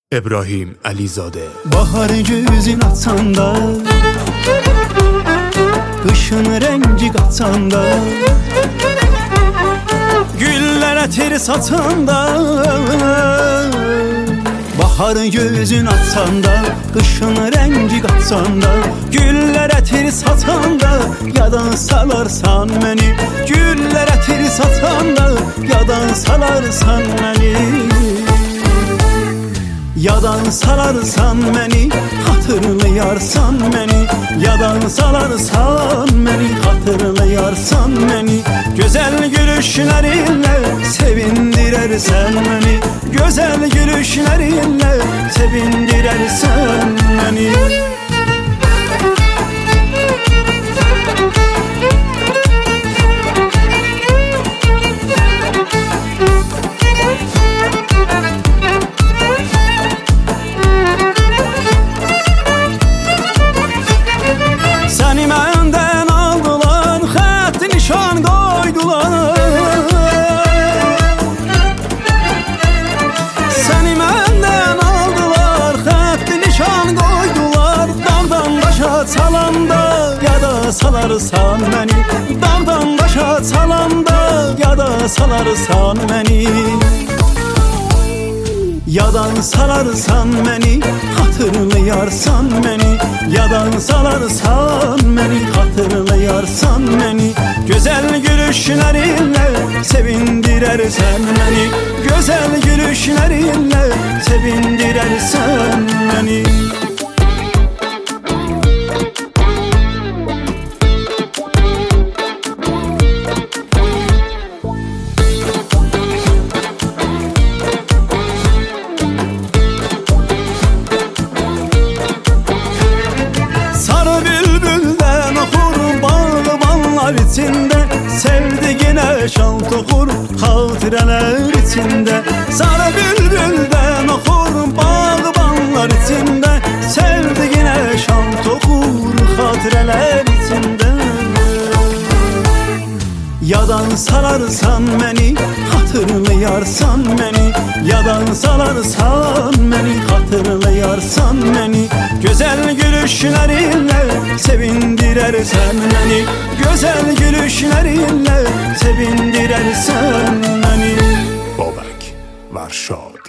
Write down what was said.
İbrahim Əlizade. Bahar gözün açanda, kışın rengi kaçanda, güllere tir satanda. Bahar gözün açanda, kışın rengi kaçanda, güllere tir satanda, yadan salarsan beni. Güllere tir satanda, yadan salarsan beni. Yadan salarsan beni, hatırlayarsan beni. Yadan salarsan beni, hatırlayarsan beni. Güzel gülüşlerinle sevindirersen beni. Güzel gülüşlerinle sevindirersen beni. Seni məndən aldılar, xətt nişan qoydular. Seni məndən aldılar, xətt nişan qoydular. Damdan daşa çalanda, yada salarsan məni. Damdan daşa çalanda, yada salarsan məni. Yadan salarsan beni, hatırlayarsan beni. Yadan salarsan beni, hatırlayarsan beni. Güzel gülüşlerinle sevindirersen beni. Güzel gülüşlerinle sevindirersen beni. İçinde sevdiğine şan toxur, xatirələr içində. Sarı bülbüldən oxur, bağbanlar içində. Sevdiğine şan toxur, xatirələr içində. Yadan salarsan beni, hatırlayarsan beni. Yadan salarsan beni, hatırlayarsan beni. Güzel gülüşlerinle sevindirersen beni. Güzel gülüşlerinle sevindirersen beni. Bobek Varşov.